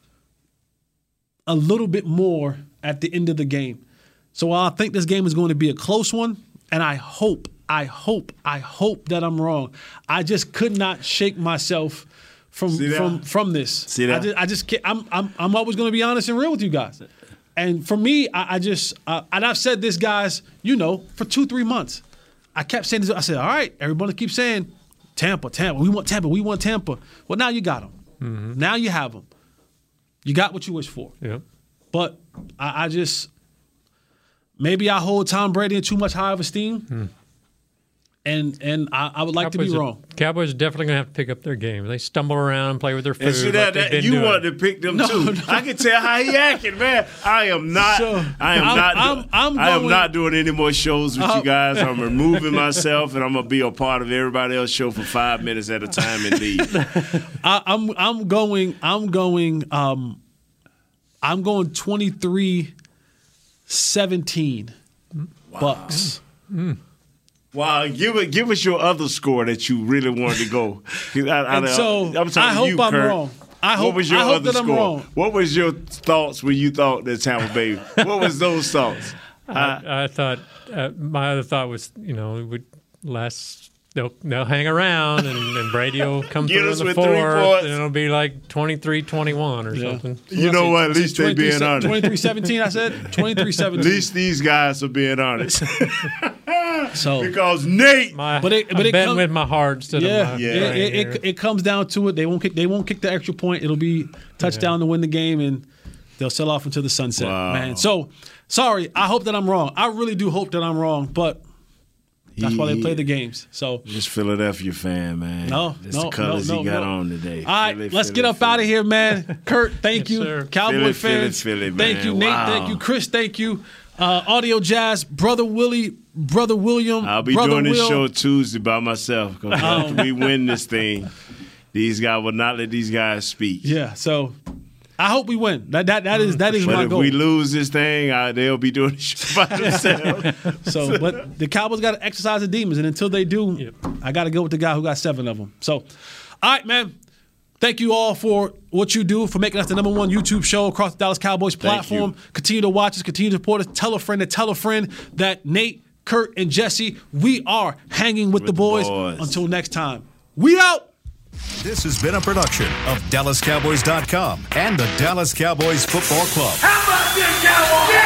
a little bit more at the end of the game. So while I think this game is going to be a close one, and I hope, I hope, I hope that I'm wrong. I just could not shake myself from See that? from from this. See that? I just, I just can't. I'm I'm I'm always going to be honest and real with you guys. And for me, I, I just, uh, and I've said this, guys, you know, for two, three months. I kept saying this. I said, all right, everybody keeps saying, Tampa, Tampa. We want Tampa. We want Tampa. Well, now you got them. Mm-hmm. Now you have them. You got what you wish for. Yeah. But I, I just, maybe I hold Tom Brady in too much high of esteem. Hmm. And and I, I would like Cowboys to be are- wrong. Cowboys are definitely going to have to pick up their game. They stumble around and play with their food. And see that, like they've that been you doing. want to pick them No, too. no. I can tell how he acting, man. I am not. So, I am I'm- not. I'm- do- I'm I am going- not doing any more shows with Uh, you guys. I'm removing myself, and I'm gonna be a part of everybody else's show for five minutes at a time and leave. I, I'm I'm going I'm going um I'm going twenty-three seventeen Bucks. Wow, give it, give us your other score that you really wanted to go. I, I, And so, I'm talking I hope you, I'm Kurt. wrong. I hope- what was your I hope other that I'm score? wrong. What was your thoughts when you thought that Tampa Bay? What was those thoughts? I, I thought uh, my other thought was, you know, it would last. They'll they'll hang around and, and Brady will come Get through us in the with three fourth, points. and it'll be like twenty-three twenty-one or Yeah. something. You know what? At least they being honest. twenty-three seventeen I said? twenty-three At seventeen least these guys are being honest. So because Nate, My, But it- but I'm it betting come- with my heart instead Yeah, of my it, brain it, here. it, it comes down to it. They won't kick. They won't kick the extra point. It'll be touchdown to win the game, and they'll sell off into the sunset. Wow. Man, so sorry. I hope that I'm wrong. I really do hope that I'm wrong, but that's why they play the games. So just Philadelphia fan, man. no, That's no, the colors no, no, he got no. on today. All right, Philly, let's Philly, get up Philly. out of here, man. Kurt, thank Yes, you. sir. Cowboy Philly, fans, Philly, Philly, thank man. you, Nate. Wow. Thank you, Chris. Thank you, uh, Audio Jazz, brother Willie, brother William. I'll be brother doing this Will. show Tuesday by myself. 'Cause after we win this thing, these guys will not let these guys speak. Yeah, so I hope we win. That that that is that is But my if goal. we lose this thing, I, they'll be doing the show by themselves. So, but the Cowboys got to exercise the demons, and until they do, I got to go with the guy who got seven of them. So, all right, man. Thank you all for what you do, for making us the number one YouTube show across the Dallas Cowboys platform. you. Continue to watch us, continue to support us. Tell a friend to tell a friend that Nate, Kurt, and Jesse, we are hanging with, the, boys. boys. Until next time, we out. This has been a production of Dallas Cowboys dot com and the Dallas Cowboys Football Club. How about this, Cowboys?